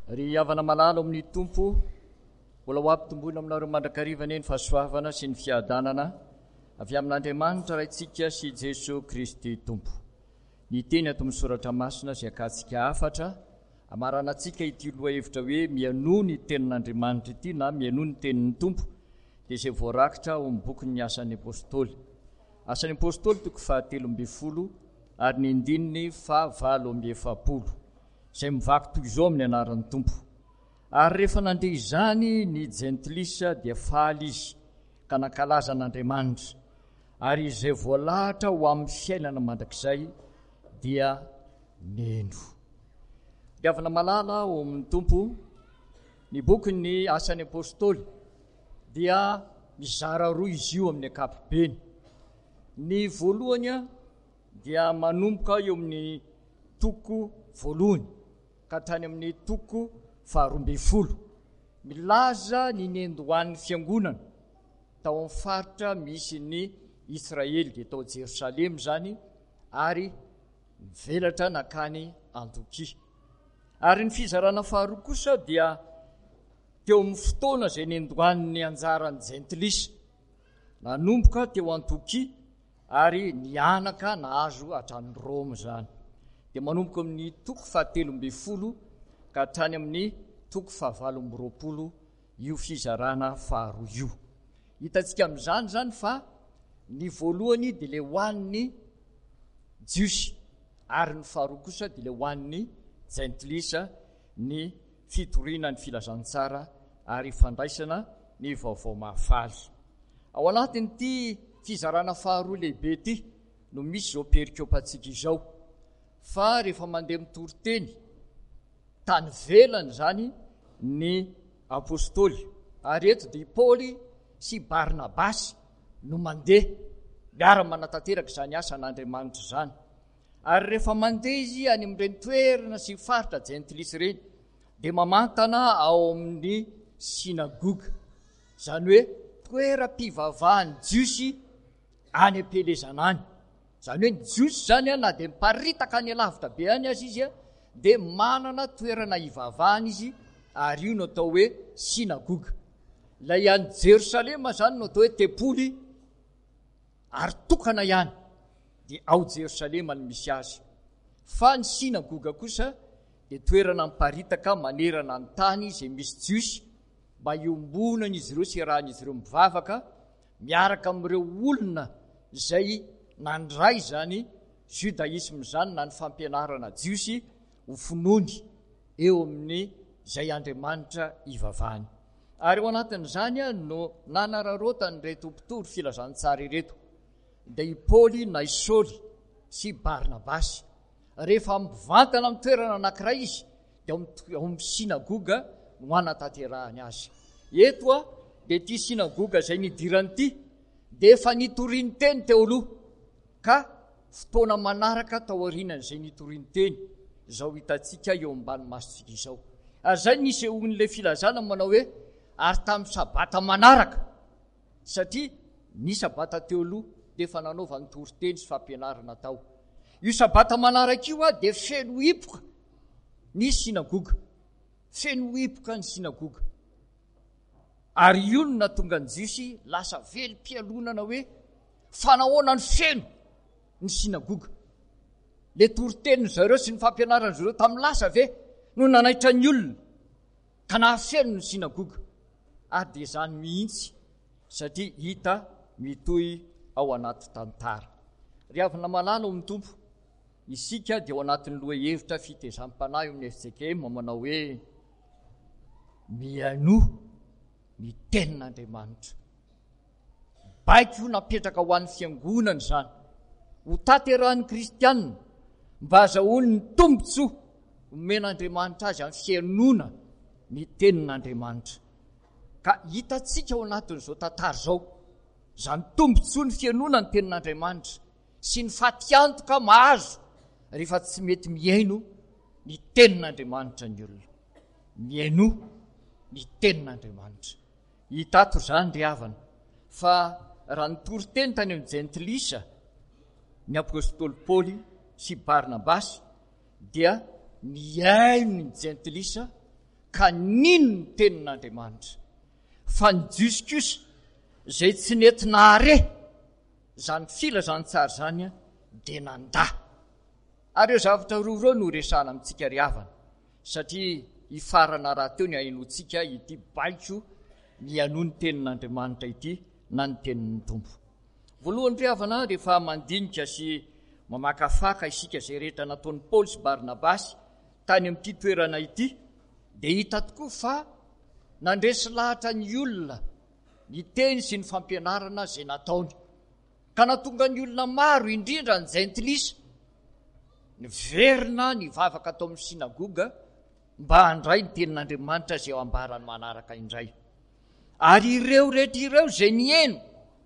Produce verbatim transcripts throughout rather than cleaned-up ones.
ry havana malala amin'ny tompo mbola ho ampitombona aminareo mandrakarivana eny fahasoavana sy ny fiadanana avy amin'Andriamanitra raintsika sy Jesosy Kristy tompo. Ny teny ato amin'ny soratra masina izay akatsika afatra amarana antsika ity loha hevitra hoe mianoho ny tenin'Andriamanitra ity na mianoho ny tenin'ny tompo dia izay voarakitra ao amin'ny bokin'ny asan'ny apôstôly. Asan'ny apôstôly toko fahatelo amby folo ary ny andininy fahavalo amby efapolo izay mivaky toy izao amin'ny anaran'ny tompo. Ary rehefa nandeha izany ny jentilisa dia faly izy ka nankalaza an'Andriamanitra, ary izay voalahatra ho amin'ny fiainana mandrakizay dia neno. Diavana malala ao amin'ny tompo, ny bokin'ny asan'ny apôstôly dia mizara roa izy io amin'ny ankapobeny. Ny voalohany dia manomboka eo amin'ny toko voalohany ka hatrany amin'ny toko faharoa amby folo, milaza ny nendohan'ny fiangonana tao amin'ny faritra misy ny Israely dia tao Jerosalema zany, ary mivelatra nakany Antiokia. Ary ny fizarana faharoa kosa dia teo amin'ny fotoana izay nendohan'ny anjaran'ny jentilisa nanomboka teo Antiokia ary nianaka nahazo hatrany Roma zany, dia manomboka amin'ny toko fahatelo amby folo ka hatrany amin'ny toko fahavalo amby roapolo io fizarana faharoa io. Hitantsika amin'izany zany fa ny voalohany dia le hoan'ny jiosy ary ny faharoa kosa dia le hoan'ny jentilisa, ny fitoriana ny filazantsara ary fandraisana ny vaovao mahafaly. Ao anatin'ity fizarana faharoa lehibe ity no misy izao perikôpantsika izao fa rehefa mandeha mitory-teny tany velany zany ny apôstôly, ary eto dia Paoly sy Barnabasy no mandeha miara-manatanteraka izany asan'Andriamanitra zany. Ary rehefa mandeha izy any amin'ireny toerana sy faritra jentilisa ireny dia mamantana ao amin'ny sinagoga, zany hoe toeram-pivavahan'ny jiosy any am-pelezana any. Zany hoe ny jiosy zany na dia miparitaka any alavitra be any azy izy dia manana toerana hivavahana izy, ary io no atao hoe sinagoga. Ilay any Jerosalema zany no atao hoe tempoly ary tokana ihany, dia ao Jerosalema no misy azy. Fa ny sinagoga kosa dia toerana miparitaka manerana ny tany izay misy jiosy mba iombonana izy ireo sy rahan'izy ireo mivavaka miaraka amin'ireo olona izay nandray zany judaisme zany na ny fampianarana jiosy ho finoany eo amin'ny izay Andriamanitra hivavahany. Ary ao anatin'izany no nanararotany reto mpitory filazantsara ireto dia i Paoly na i Saoly sy Barnabasy. Rehefa mivantana amin'ny toerana anankiray izy dia ao amin'ny sinagoga no hanatanterahany azy. Eto a dia ity sinagoga izay nidirany ity dia efa nitoriany teny teo aloha, ka fotoana manaraka tao aorianan'izay nitoriany teny izao hitantsika eo ambany masontsika izao. Ary zay nisy hoan'ilay filazana manao hoe ary tamin'ny sabata manaraka, satria ny sabata teo aloha dia efa nanaova ny tory-teny sy fampianarana tao. Io sabata manaraka io a dia feno hipoka ny sinagoga, feno hipoka ny sinagoga. Ary io no natonga ny jiosy lasa velim-pialonana hoe fanahoana ny feno ny sinagoga. Le tory-teny zareo sy ny fampianarana zareo tamin'ny lasa ve no nanaitra ny olona ka nahafeno ny sinagoga. Ary dia izany mihitsy satria hita mitohy ao anaty tantara. Ry havana malala ao amin'ny tompo, isika dia ao anatin'ny loha hevitra fitezam-panahy eo amin'ny F J K M manao hoe mianoho ny tenin'Andriamanitra. Baiko io napetraka ho an'ny fiangonana zany, ho taterahan'ny kristianina mba azahoany ny tombotsoa omen'Andriamanitra azy amin'ny fianohana ny tenin'Andriamanitra. Ka hitantsika ao anatin'izao tantara izao izany tombotsoa ny fianohana ny tenin'Andriamanitra sy ny fatiantoka mahazo rehefa tsy mety miaino ny tenin'Andriamanitra ny olona. Miaino ny tenin'Andriamanitra. Hitato zany ry havana fa raha nitory teny tany amin'ny jentilisa ny apôstôly Paoly sy Barnabasy dia niaino ny jentilisa ka nino ny tenin'Andriamanitra fa ny jiosy kosa zay tsy nentina are zany filazantsara zany a dia nanda. Ary eo zavatra roa ireo no resana amintsika ry havana satria hifarana raha teo ny hainoantsika ity baiko mianoa ny tenin'Andriamanitra ity na ny tenin'ny Tompo. Voalohany ry havana rehefa mandinika sy mamakafaka isika izay rehetra nataon'i Paoly sy Barnabasy tany amin'ity toerana ity dia hita tokoa fa nandresy lahatra ny olona ny teny sy ny fampianarana izay nataony ka natonga ny olona maro indrindra ny jentilisa niverina nivavaka atao amin'ny sinagoga mba handray ny tenin'Andriamanitra izay ao ambarany manaraka indray. Ary ireo rehetra ireo izay nieno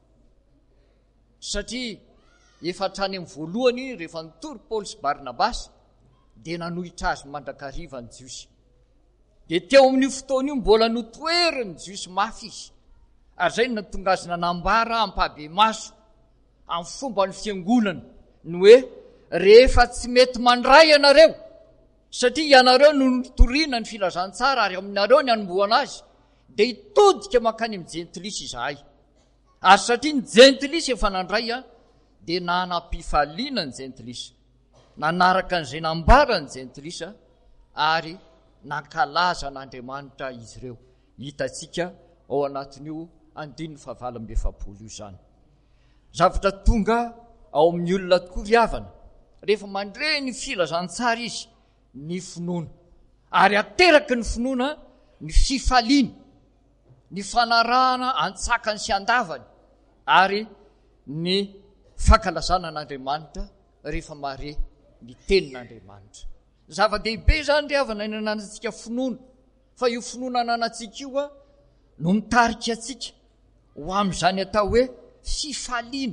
satria efa hatrany amin'ny voalohany rehefa nitory Paoly sy Barnabasy dia nanohitra azy mandrakariva ny jiosy. Dia teo amin'io fotoana io mbola notoeriny jiosy mafy izy. Ary zay no tonga azy nanambara ampabe maso amin'ny fomba ny fiangonana ny hoe rehefa tsy mety mandray ianareo satria ianareo no nitoriana ny filazantsara ary aminareo ny anomboana azy dia hitodika mankany amin'ny jentilisa izahay. Ary satria ny jentilisa efa nandray a dia nanam-pifaliana ny jentilisa, nanaraka an'izay nambara ny jentilisa ary nankalaza n'Andriamanitra izy ireo. Hitantsika ao anatin'io andininy fahavalo amby efapolo io zany. Zavatra tonga ao amin'ny olona tokoa ry havana rehefa mandre ny filazantsara izy ny finoana ary ateraky ny finoana ny fifaliana, ny fanarahana antsakany sy andavany ary ny fankalazana n'Andriamanitra rehefa mare ny tenin'Andriamanitra. Zava-dehibe zany ry havana ny ananantsika finoana fa io finoana ananantsika io a no mitarika atsika ho amin'izany atao hoe fifaliana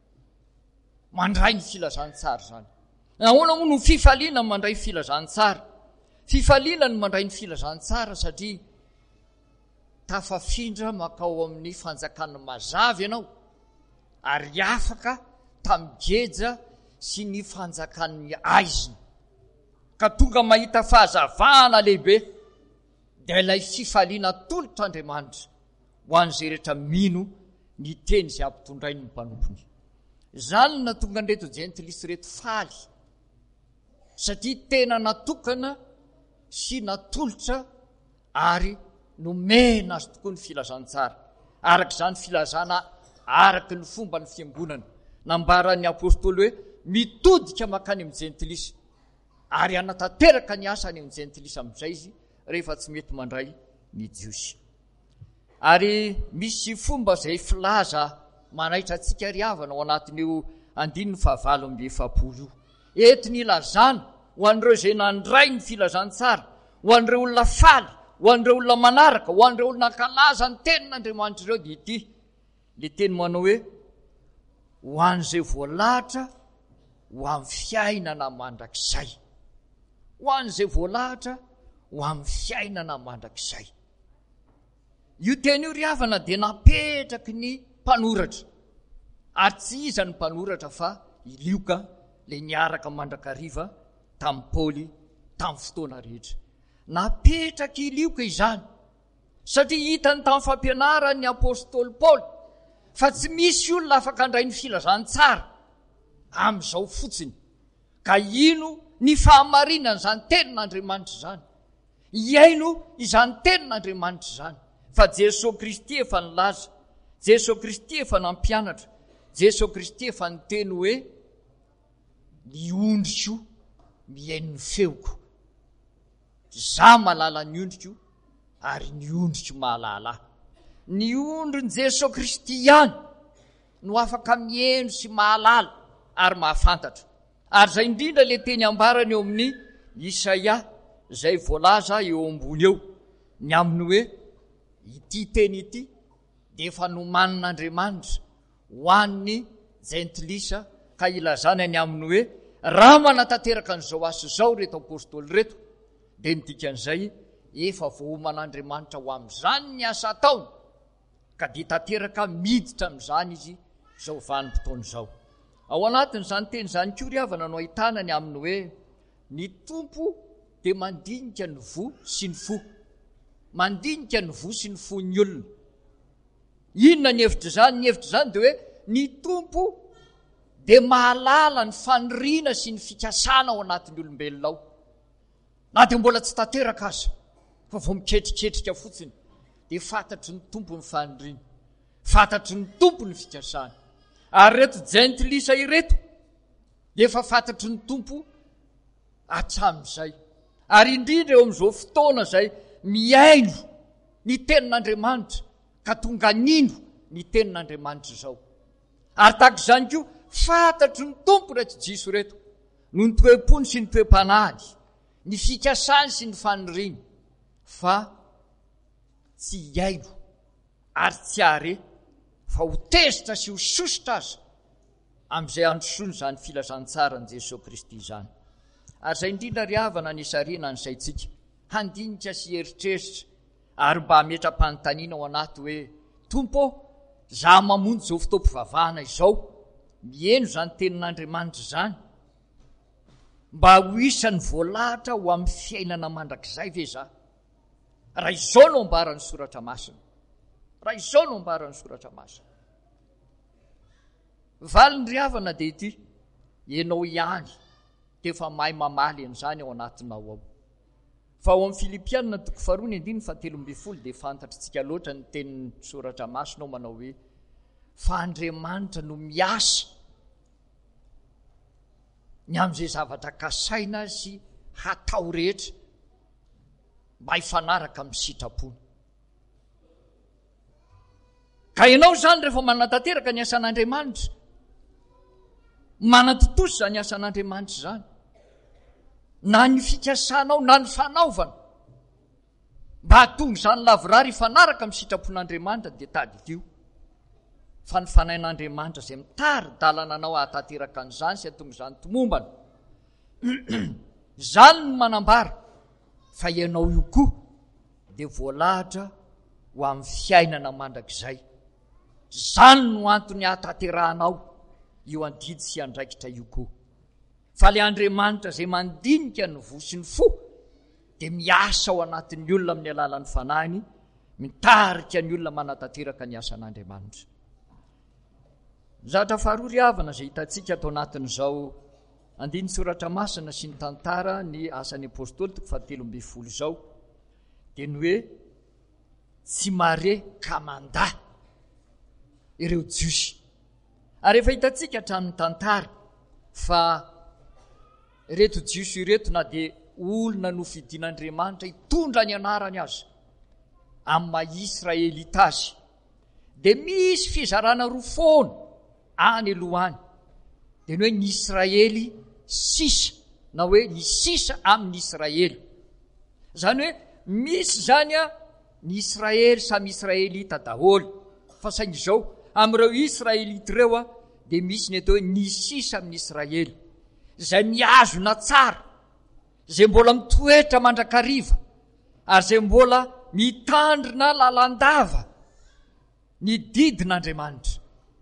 mandray ny filazantsara zany. Nahoana moa no fifaliana mandray filazantsara? Fifaliana no mandray ny filazantsara satria tafafindra makao amin'ny fanjakana mazava ianao ary afaka tamigeja sy ny fanjakan'ny aizina ka tonga mahita fahazavana lehibe dia ilay fifaliana tolotr'Andriamanitra ho an'izay rehetra mino ny teny izay ampitondray ny mpanompony. Zany na tonga nreto jentilisa reto faly satria tena natokana sy natolotra ary nomena azy tokoa ny filazantsara araka izany filazana araka ny fomba ny fiangonana nambaran'ny apôstôly hoe mitodika makany amin'ny jentilisa ary anatanteraka ny asany amin'ny jentilisa amin'izay izy rehefa tsy mety mandray ny jiosy. Ary misy fomba izay filaza manaitra antsika ry havana ao anatin'io andininy fahavalo amby efapolo io. Ety ny ilazana ho an'ireo izay nandray ny filazantsara, ho an'ireo olona faly, ho an'ireo olona manaraka, ho an'ireo olona kalaza ny tenin'Andriamanitra ireo dia ity le teny manao hoe ho an'izay voalahatra ho amin'ny fiainana mandrakizay. Ho an'izay voalahatra ho amin'ny fiainana mandrakizay. Io teny io ry havana dia napetraky ny mpanoratra ary tsy iza ny mpanoratra fa i Lioka le niaraka mandrakariva tamin'i Paoly tamin'ny fotoana rehetra. Napetraky i Lioka izany satria hitany tamin'ny fampianarany apôstôly Paoly fa tsy misy olona afaka handray ny filazantsara amin'izao fotsiny ka ino ny fahamarinana izany tenin'Andriamanitra izany, iaino izany tenin'Andriamanitra izany fa Jesosy Kristy efa nilaza, Jesosy Kristy efa nampianatra, Jesosy Kristy efa niteny hoe ny ondriko mihaino ny feoko. Za mahalala ny ondriko ary ny ondriko mahalala. Ny ondry ny Jesosy Kristy ihany no afaka mihaino sy mahalala ary mahafantatra. Ary zay indrindra le teny ambarany eo amin'ny Isaia izay voalaza eo ambony eo ny aminy hoe ity teny ity dia efa nomanin'Andriamanitra ho an'ny jentilisa ka ilazana ny aminy hoe raha manatanteraka an'izao asa izao reto apôstôly reto dia midikan'izay efa vohoman'Andriamanitra ho amin'izany ny asa ataony ka dia tanteraka miditra amin'izany izy izao vanim-potoana izao. Ao anatin'izany teny izany koa ry havana no ahitana ny aminy hoe ny tompo dia mandinika ny vo sy ny fo mandinika ny vosy ny fo ny olona. Inona ny hevitra zany? Ny hevitra zany de hoe ny tompo de mahalala ny faniriana sy ny fikasana ao anatin'ny olombelona ao. Na de mbola tsy tanteraka aza, fa vao miketriketrika fotsiny de fantatry ny tompo ny faniriana, fantatry ny tompo ny fikasana. Ary reto jentilisa ireto de efa fantatry ny tompo hatramin'izay. Ary indrindra eo amin'izao fotoana zay miaino ny tenin'Andriamanitra ka tonga nino ny tenin'Andriamanitra zao. Ary tahaka izany koa fantatry ny tompo reto jiso reto no ny toe-pony sy ny toe-panahiny, ny fikasany sy ny faniriany, fa tsy iaino ary tsy are fa ho tezitra sy ho sositra aza amin'izay androsony zany filazantsara ny Jesosy Kristy zany. Ary zay indrindra ry havana ny sariana ny saitsika handinika sy eritreritra ary mba hametram-panontaniana ao anaty hoe tompo, za mamonjy zao fotoam-pivavahana izao, mieno zany tenin'Andriamanitra zany, mba ho isan'ny voalahatra ho amin'ny fiainana mandrakizay ve za? Raha izao no ambaran'ny soratra masina, raha izao no ambaran'ny soratra masina. Valiny ry havana de ity, ianao ihany de efa mahay mamaly an'izany ao anatinao ao. Fa ao amin'ny Filipianina toko faharoa ny andiny fa telo amby folo de fantatritsika loatra ny tenin'ny soratra masina ao manao hoe fa Andriamanitra no miasa ny amin'izay zavatra kasaina sy hatao rehetra mba hifanaraka amin'ny sitrapony. Ka ianao zany rehefa manatanteraka ny asan'Andriamanitra, manatotosa zany asan'Andriamanitra zany, na ny fikasanao na ny fanaovana mba hatonga zany lavorary hifanaraka amin'ny sitrapon'Andriamanitra de tadidio fa ny fanahin'Andriamanitra zay mitary dalana anao ahatanteraka an'izany sy hatonga zany tomombana. Zany no manambara fa ianao io koa de voalahatra ho amin'ny fiainana mandrakizay. Zany no antony ahatanterahanao io andidy sy andraikitra io koa. Fa le Andriamanitra zay mandinika ny vosy ny fo de miasa ao anatin'ny olona amin'ny alalan'ny fanahiny, mitarika ny olona manatanteraka ny asan'Andriamanitra. Zavatra faharoa ry havana zay hitantsika atao anatin'izao andiny soratra masina sy ny tantara ny asan'ny apôstôly toko fahatelo amby folo zao de ny hoe tsy mare ka manda ireo jiosy. Ary efa hitantsika hatramin'ny tantara fa reto jiosy ireto na de olona nofidian'Andriamanitra hitondra ny anarany azy amin'ny maha-Israelita azy, de misy fizarana roa foana any alohany, de ny hoe ny Israely sisa na hoe ny sisa amin'ny Israely. Zany hoe misy zany a ny Israely samy Israelita daholo, fa saingy zao amin'ireo Israelita ireo a de misy ny atao hoe ny sisa amin'ny Israely, zay miazona tsara, zay mbola mitoetra mandrakariva, ary zay mbola mitandrina lalandava ny didin'Andriamanitra,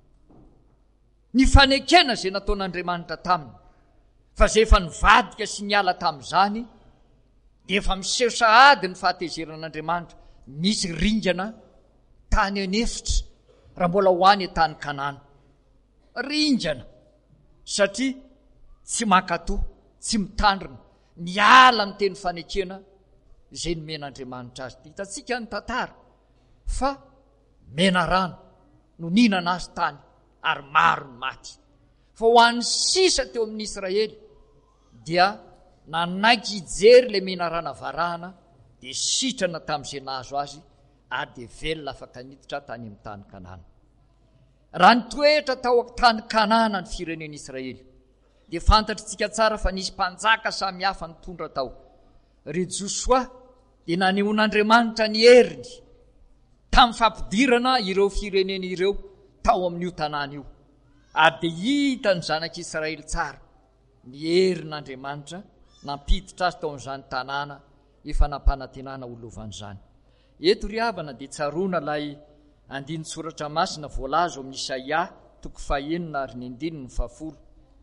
ny fanekena zay nataon'Andriamanitra taminy. Fa zay efa nivadika sy niala tamin'izany de efa miseho sahady ny fahatezeran'Andriamanitra, misy ringana tany anefitra raha mbola ho any tany Kanana. Ringana satria tsy mankatoa, tsy mitandrina, niala amin'ny teny fanekena zay nomen'Andriamanitra azy. Hitantsika ny tantara fa mena rano no nihinana azy tany ary maro ny maty. Fa ho an'ny sisa teo amin'ny Israely dia nanaiky hijery le mena rana varahana de sitrana tamin'izay nahazo azy ary de velona afaka niditra tany amin'ny tany Kanana. Raha nitoetra tao tany Kanana ny firenen'Israely de fantatritsika tsara fa nisy mpanjaka samy hafa nitondra tao. Ry Josoa de nanehon'Andriamanitra ny heriny tamin'ny fampidirana ireo firenena ireo tao amin'io tanàna io, ary de hita ny zanak'Israely tsara ny herin'Andriamanitra nampiditra azy tao amin'izany tanàna efa nampanantenana olovan'izany. Eto ry havana de tsaroana lay andiny soratra masina voalaza amin'ny Isaia toko fahaenina ary ny andininy fahafolo.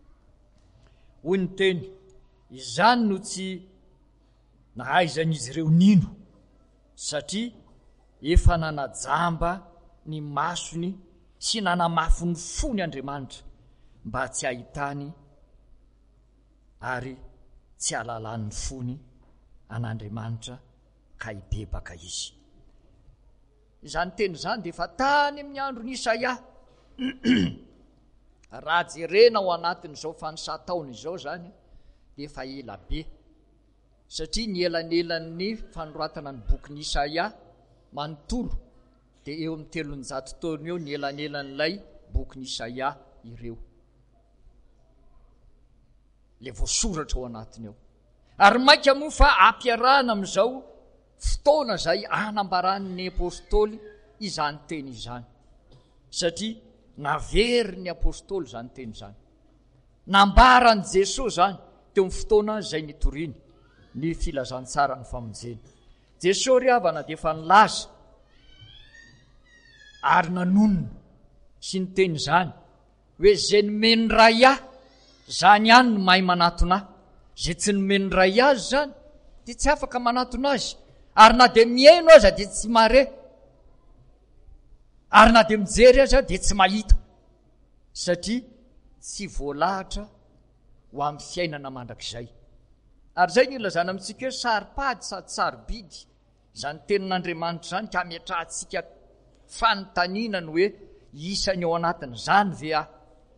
Hoy ny teny, izany no tsy nahaizan'izy ireo nino satria efa nanajamba ny masony sy nanamafy ny fony Andriamanitra mba tsy ahitany ary tsy alalan'ny fony an'Andriamanitra ka hibebaka izy. Izany teny izany dia efa tany amin'ny andron'i Isaia. Raha jerena ao anatin'izao fanisataona izao zany dia efa ela be, satria ny elanelan'ny fanoratana ny bokin'i Isaia manontolo dia eo amin'ny telonjato taona eo ny elanelan'ilay bokin'i Isaia ireo, le voasoratra ao anatiny eo. Ary maika moa fa ampiarahana amin'izao fotoana izay anambaran'ny apôstôly izany teny izany, satria navery ny apôstôly izany teny izany, nambarany Jesosy zany teo amin'ny fotoana izay nitoriany ny filazantsara ny famonjena. Jesosy ry havana dia efa nilaza ary nanonona sy ny teny izany hoe zay nomeny ray ahy zany ihany no mahay manatona ahy, zay tsy nomeny ray azy zany dia tsy afaka manatona azy, ary na dia miaino aza dia tsy mare, ary na dia mijery aza dia tsy mahita, satria tsy voalahatra ho amin'ny fiainana mandrakizay. Ary zay ny ilazana amintsika hoe saripady sady sarobidy izany tenin'Andriamanitra zany, ka ametrahantsika fanontaniana ny hoe isany ao anatin' izany ve aho.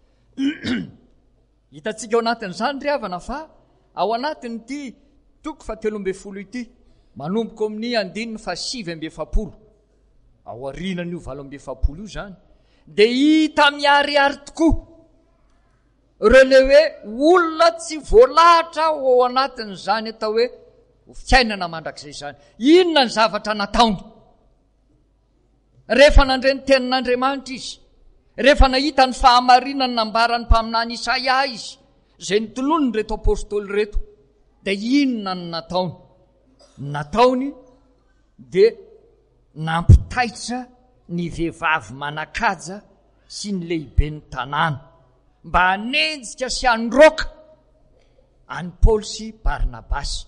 Hitantsika ao anatin'izany ry havana fa ao anatin'ity toko fahatelo amby folo ity, manomboka amin'ny andininy fa sivy amby efapolo, ao arinan'io valo amby efapolo io zany, dia hita miariary tokoa ireo le hoe olona tsy voalahatra ao anatin'izany atao hoe fiainana mandrakizay zany. Inona ny zavatra nataony rehefa nandre ny tenin'Andriamanitra izy, rehefa nahita ny fahamarinany nambarany mpaminany Isaia izy zay nitolony reto apôstôly reto, dia inona ny nataony? Nataony dia nampitaitra ny vehivavy manakaja sy ny lehibe ny tanàna mba hanenjika sy handroaka any Paoly sy Barnabasy.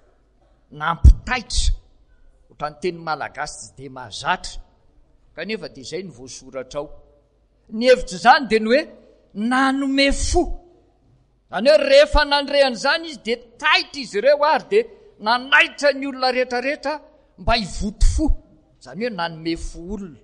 Nampitaitra, ohatran'ny teny malagasy tsy dia mahazatra, kanefa dia izay ny voasoratra ao. Ny hevitra zany dia ny hoe nanome fo, zany hoe rehefa nandrehan'izany izy dia taitra izy ireo ary dia nanaitra ny olona rehetrarehetra mba hivoto fo, zany hoe nanome fo olona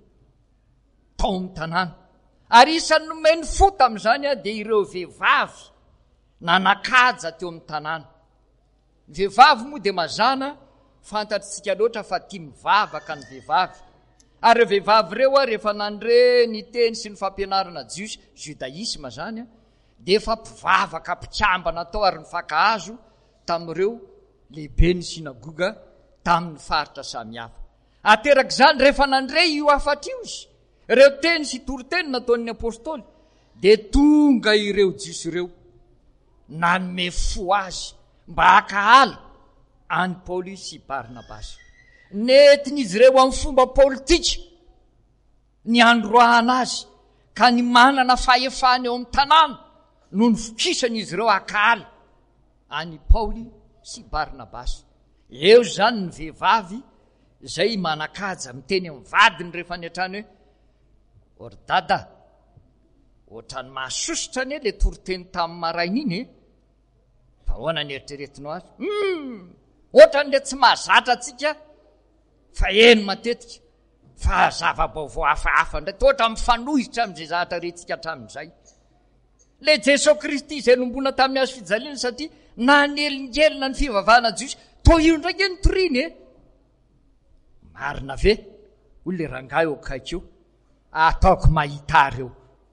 tao amin'ny tanàna. Ary isan'ny nomeny fo tamin'izany a dia ireo vehivavy nanakaja teo amin'ny tanàna. Ny vehivavy moa dia mazana, fantatritsika loatra fa tia mivavaka ny vehivavy, ary ireo vehivavy ireo a rehefa nandre ny teny sy ny fampianarana jios judaisma zany a, dia efa mpivavaka mpikambana tao ary nifankahazo tamin'ireo lehibe ny sinagoga tamin'ny faritra samihafa. Ateraka izany rehefa nandre io afatra io izy, ireo teny sy toriteny nataon'ny apôstôly, dia tonga ireo jios ireo nanome fo azy mba hakahala any Paoly sy Barnabasy. Nentin'izy ireo amin'ny fomba politika ny androahana azy ka ny manana fahefany eo amin'ny tanàna no ny fokisan'izy ireo hakahala any Paoly sy Barnabasy. Eo zany ny vehivavy zay manakaja miteny amin'ny vadiny rehefa niatrany hoe or dada, ohatrany mahasositra anie le toriteny tamin'ny maraina iny e, fa hoana ny eritreretinao azy? Hmm, ohatran'le tsy mahazatra atsika, fa eny matetika, fa zava-baovao hafahafa ndray, tohatra mifanohitra amin'izay zavatra rentsika hatramin'izay. Le Jesosy Kristy izay nombona tamin'ny hazo fijaliana, satria nanelingelina ny fivavahana jios, toa io ndraiky ny toriny e. Marina ve? Olona rangahy eo akaiky eo, ataoko mahita reo.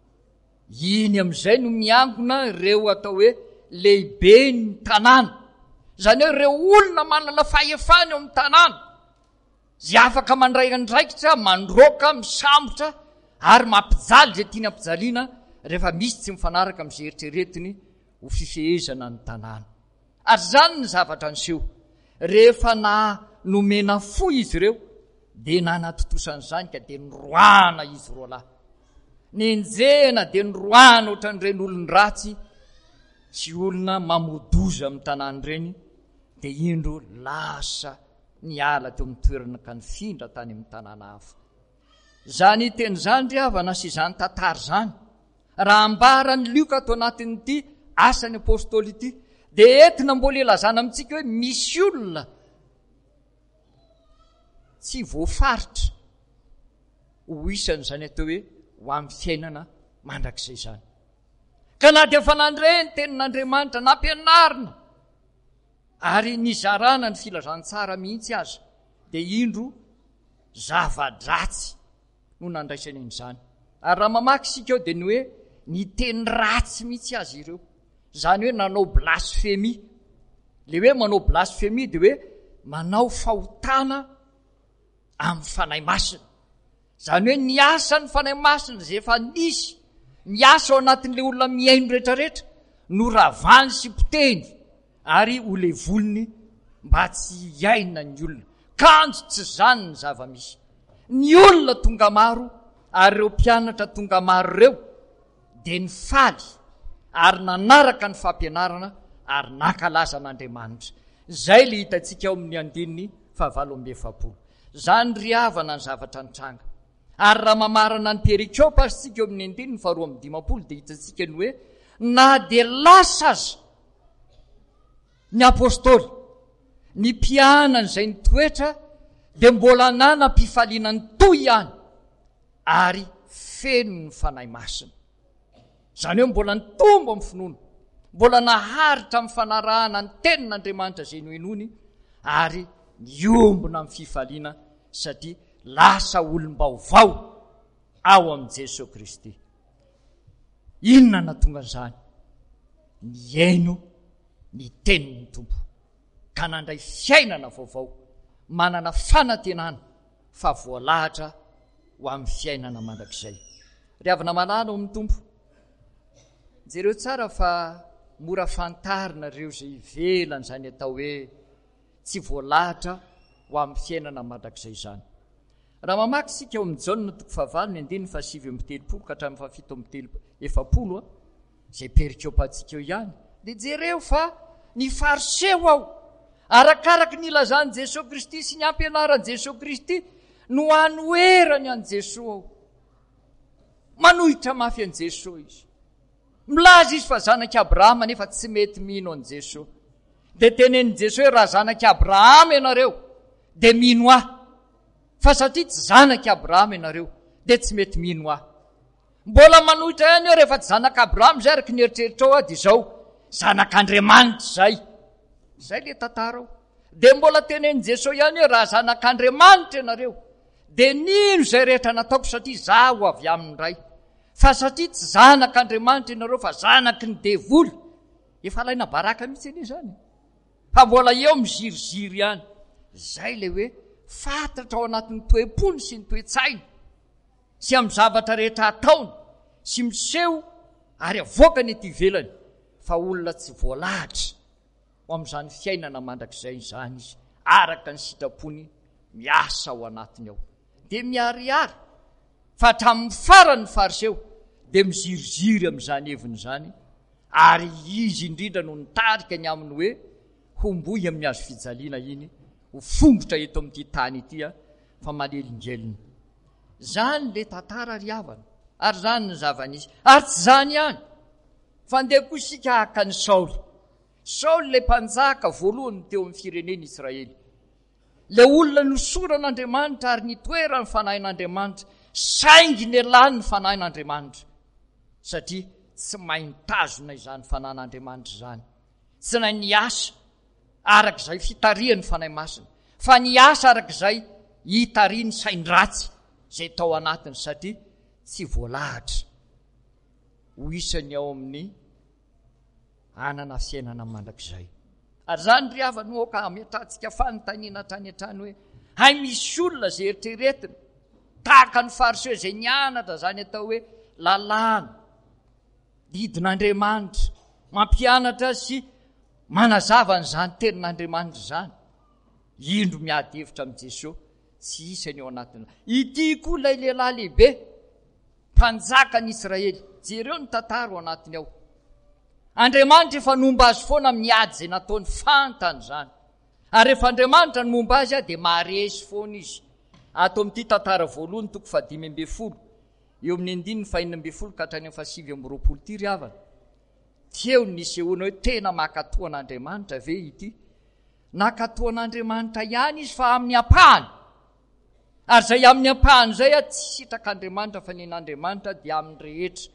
Iny amin'izay no miangona ireo atao hoe lehibe ny tanàna, zany hoe ireo olona manana fahefany eo amin'ny tanàna, zay afaka mandray andraikitra, mandroaka, misambotra ary mampijaly zay tiany ampijaliana rehefa misy tsy mifanaraka amin'izay eritreretiny ho fifehezana ny tanàna. Ary zany ny zavatra niseho, rehefa na nomena fo izy ireo dia nanatotosan'izany ka dia nyroana izy roa lahy, nenjena dia nyroana ohatran'ireny olony ratsy sy olona mamodoza amin'ny tanàna ireny, dia indro lasa niala teo amin'ny toerana ka nifindra tany amin'ny tanàna hafa. Zany teny zany ry havana sy zany tantara zany raha ambarany lioka tao anatin'ity asany apôstôly ity dia entina mbola ilazana amintsika hoe misy olona tsy voafaritra ho isany zany atao hoe ho amin'ny fiainana mandrakizay zany. Ka na dia efa nandreny tenin'Andriamanitra nampianarina ary nizarana ny filazantsara mihitsy aza dia indro zava-dratsy no nandraisany izany. Ary raha mamaky isika eo dia ny hoe ny teny ratsy mihitsy azy ireo, zany hoe nanao blasfémie. Le hoe manao blasfémie dia hoe manao fahotana amin'ny fanahy masina. Zany hoe ny asa ny fanahy masina zay efa nisy ny asa ao anatin'ilay olona miaino rehetrarehetra no ravany sy poteny ary ho levolony mba tsy hiaina ny olona. Kanjo tsy zany ny zava-misy. Ny olona tonga maro ary ireo mpianatra tonga maro ireo dia ny faly ary nanaraka ny fampianarana ary nankalaza an'Andriamanitra. Zay le hitantsika ao amin'ny andininy fahavalo amby efapolo. Zany ry havana ny zavatra nitranga. Ary raha mamarana ny perikiopa sika eo amin'ny andininy faharoa amby dimampolo dia hitantsika ny hoe na dia lasa aza ny apôstôly ny mpianana izay ny toetra dia mbola nanam-pifaliana ny toy ihany ary feno ny fanahy masina. Zany hoe mbola nitombo amin'ny finoana, mbola naharitra amin'ny fanarahana ny tenin'Andriamanitra izay noenony ary niombona amin'ny fifaliana satria lasa olom-baovao ao amin'i Jesosy Kristy. Inona na tonga an'izany? Miaino ny tenin'ny Tompo ka nandray fiainana vaovao, manana fanantenana fa voalahatra ho amin'ny fiainana mandrakizay. Ry havana manana ao amin'ny Tompo, jereo tsara fa mora fantarina ireo izay ivelany zany atao hoe tsy voalahatra ho amin'ny fiainana mandrakizay zany. Raha mamaky sika eo amin'ny Jaona toko fahavalo ny andininy fahasivy amby telopolo ka hatramin'ny fahafito amby telo efapolo a zay perikiopantsika eo ihany dia jereo fa ny fariseho ao arakaraka ny ilazany Jesosy Kristy sy ny ampianaran'i Jesosy Kristy no hanoerany an' Jesosy ao, manohitra mafy an' Jesosy izy, milaza izy fa zanaky Abrahama nefa tsy mety mino an' Jesosy. Dia tenen'i Jesosy hoe raha zanaky Abrahama ianareo dia mino ahy, fa satria tsy zanaky Abrahama ianareo dia tsy mety mino ahy. Mbola manohitra ihany eo rehefa tsy zanaky Abrahama zay araka ny eritreritra ao dia izao zanak'Andriamanitra zay. Zay le tantara ao. Dia mbola tenen'i Jesosy ihany hoe raha zanak'Andriamanitra ianareo dia nino izay rehetra nataoko satria zaho avy amin'ny ray. Fa satria tsy zanak'Andriamanitra ianareo fa zanaky ny devoly, efa alaina baraka mihitsy anie zany. Fa mbola eo miziriziry ihany. Zay le hoe fantatra ao anatin'ny toe-pony sy ny toe-tsaina sy amin'ny zavatra rehetra ataony sy miseho ary avoaka ny ety ivelany fa olona tsy voalahatra ho amin'izany fiainana mandrakizay izany izy araka ny sitrapony miasa ao anatiny ao. Dia miariary fa hatramin'ny farany fariseho dia miziriziry amin'izany heviny izany ary izy indrindra no nitarika ny aminy hoe homboy amin'ny hazo fijaliana iny ho fongotra eto amin'ity tany ity a fa manelingelina. Zany le tantara ry havana ary zany ny zava-nisy. Ary tsy zany ihany fa ndeha koa isika haka ny Saoly. Saoly le mpanjaka voalohany teo amin'ny fireneny Israely, le olona nosoran'Andriamanitra ary nitoerany fanahin'Andriamanitra, saingy ny elany ny fanahin'Andriamanitra satria tsy mahay nitazona izany fanan'Andriamanitra izany, tsy nahay niasa arak'izay fitariany fanahy masina, fa niasa arak'izay hitariany sain-dratsy zay tao anatiny satria tsy voalahatra ho isany ao amin'ny anana fiainana mandrakizay. Ary zany ry havana oka ametrahantsika fanontaniana hatrany hatrany hoe hay misy olona zay eritreretina tahaka ny fariseho izay nianatra zany atao hoe lalàna didin'Andriamanitra, mampianatra sy manazava n'izany tenin'Andriamanitra zany, indro miady hevitra amin'i Jesosy tsy isany ao anatiny. Ity koa ilay lehilahy lehibe mpanjakan'i Israely, jereo ny tantara ao anatiny ao. Andriamanitra efa nomba azy foana amin'ny ady izay nataony fantany zany. ary rehefa Andriamanitra ny momba azy a dia maharesy foana izy. Ato amin'ity tantara voalohany toko fadimy amby folo eo amin'ny andininy fahinina amby folo ka hatrany amin'ny fasivy amby roapolo ity ry havana. Teo nisehoana hoe tena makatoan'Andriamanitra ve ity? Nakatoan'Andriamanitra ihany izy fa amin'ny ampahany. Ary zay amin'ny ampahany zay a tsy sitrak'Andriamanitra fa nen'Andriamanitra dia amin'ny rehetra.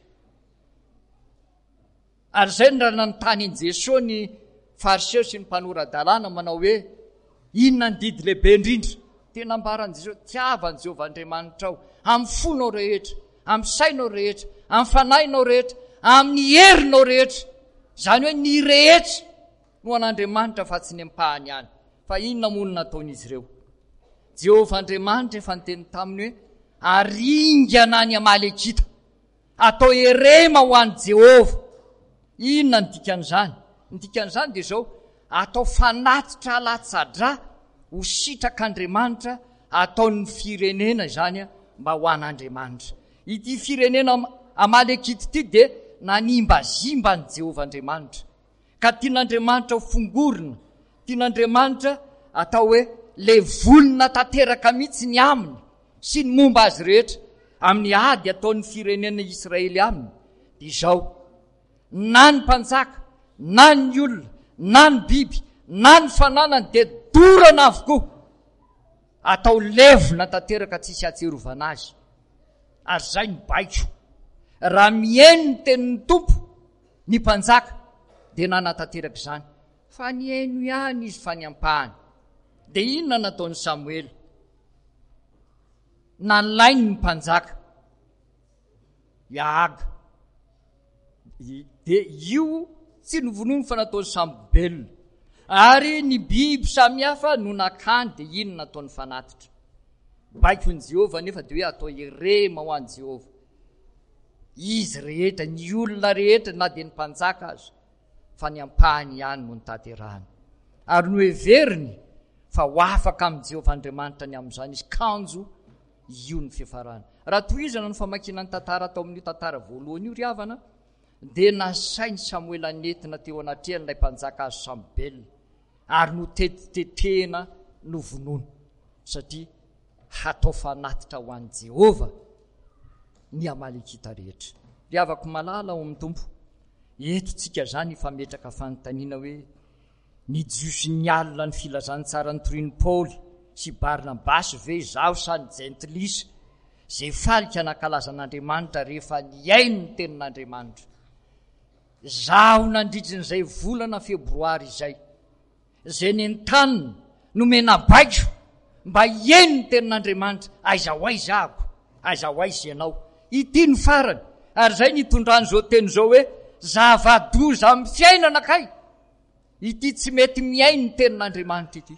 Ary zay ny raha nanontany an'i Jesosy ny fariseo sy ny mpanorandalàna manao hoe inona ny didy lehibe indrindra? Tena ambaran'i Jesosy, tiavan'i Jehovah Andriamanitra ao amin'ny fonao rehetra, amin'ny sainao rehetra, amin'ny fanahinao rehetra, amin'ny herinao rehetra. Zany hoe ny rehetra no an'Andriamanitra fa tsy ny ampahany ihany. Fa inona moa no nataon'izy ireo? Jehovah Andriamanitra efa niteny taminy hoe aringana ny Amalekita, atao erema ho an'i Jehovah. Inona ny dikan'izany? Ny dikan'izany dia zao, atao fanatitra latsadra ho sitrak'Andriamanitra, ataon'ny firenena izany mba ho an'Andriamanitra. Ity firenena Amalekita ity dia nanimbazimba ny Jehovah Andriamanitra. Ka tian'Andriamanitra ho fongorina, tian'Andriamanitra atao hoe le volona tanteraka mihitsy ny aminy sy ny momba azy rehetra amin'ny ady ataon'ny firenena Israely aminy. Dia izao, na ny mpanjaka, na ny olona, na ny biby, na ny fananany dia dorana avokoa atao levona tanteraka tsisy atserovana azy. Ary zay ny baiko, raha mihaino ny tenin'ny tompo ny mpanjaka dia nanatanteraka izany, fa ny haino ihany izy fa ny ampahany. Dia inona nataon'i Samuel? Nalainy ny mpanjaka hiaga. Dia io tsy novonoiny fa nataon'i Samuel. Ary ny biby samihafa no nakany, dia inona nataon'ny fanatitra? Baikon'i Jehovah nefa dia hoe atao erema ho an'i Jehovah. Izy rehetra, ny olona rehetra, na dia ny mpanjaka azy, fa ny ampahany ihany no nitanterahany. Ary no heveriny fa ho afaka amin'i Jehovah Andriamanitra ny amin'izany izy, kanjo io ny fiafarana. Raha tohizana ny famakiana ny tantara atao amin'io tantara voalohany io ry havana, dia nasainy Samuel anetina teo anatrehan'ilay mpanjaka azy Samuel, ary no tetitetehana no vonoina, satria hatao fanatitra ho an'i Jehovah ny Amalekita rehetra. Ry havako malala ao amin'ny tompo, eto tsika zany fametraka fanontaniana hoe ny jiosy ny alina ny filazantsara ny torian'i Paoly sy Barnabasy ve zaho sa ny jentilisa zay falika nakalazan'Andriamanitra rehefa niaino ny tenin'Andriamanitra? Zaho nandritrin'izay volana febroary izay, zay nentanina nomena baiko mba hiaino ny tenin'Andriamanitra, aiza ho aiza ako, aiza ho aiza ianao. Ity ny farany, ary zay nitondrany zao teny zao hoe zava-doza amin'ny fiainana kay. Ity tsy mety miaino ny tenin'Andriamanitra ity.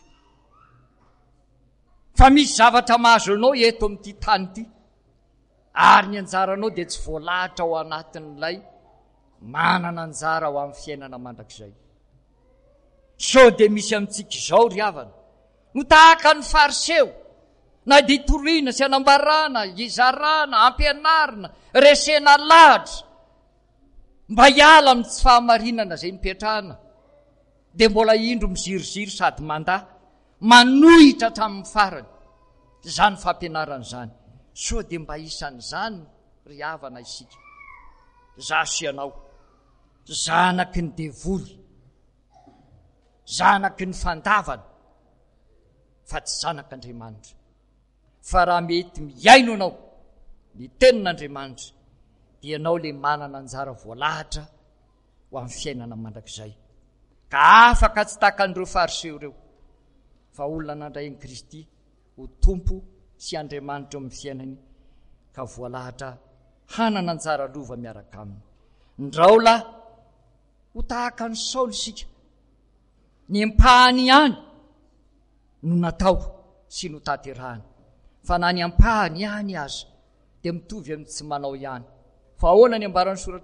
Fa misy zavatra mahazo anao eto amin'ity tany ity, ary ny anjaranao dia tsy voalahatra ao anatin'ilay manana anjara ho amin'ny fiainana mandrakizay. Sao dia misy amintsika izao ry havana, no tahaka ny fariseo, na dia itoriana sy anambarana, izarana, ampianarina, resena lahatra mba hiala amin'ny tsy fahamarinana zay nipetrahana, dia mbola indro miziriziry sady mandahy, manohitra hatramin'ny farany zany fampianarana zany. So dia mba isan'izany ry havana isika, zaho sy ianao, zanaky ny devoly, zanaky ny fandavana, fa tsy zanak'Andriamanitra. Fa raha mety miaino anao ny tenin'Andriamanitra, dia ianao le manana anjara voalahatra ho amin'ny fiainana mandrakizay, ka afaka tsy takan'ireo fariseo ireo, fa olona nandray an'i Kristy ho tompo sy Andriamanitra eo amin'ny fiainany, ka voalahatra hanana anjara lova miaraka aminy. Ndrao lahy ho tahaka ny Saoly isika, ny ampahany ihany no natao sy no tanterahany, fa na ny ampahany ihany aza dia mitovy amin'ny tsy manao ihany. Fa ahoana ny ambaran'ny soratra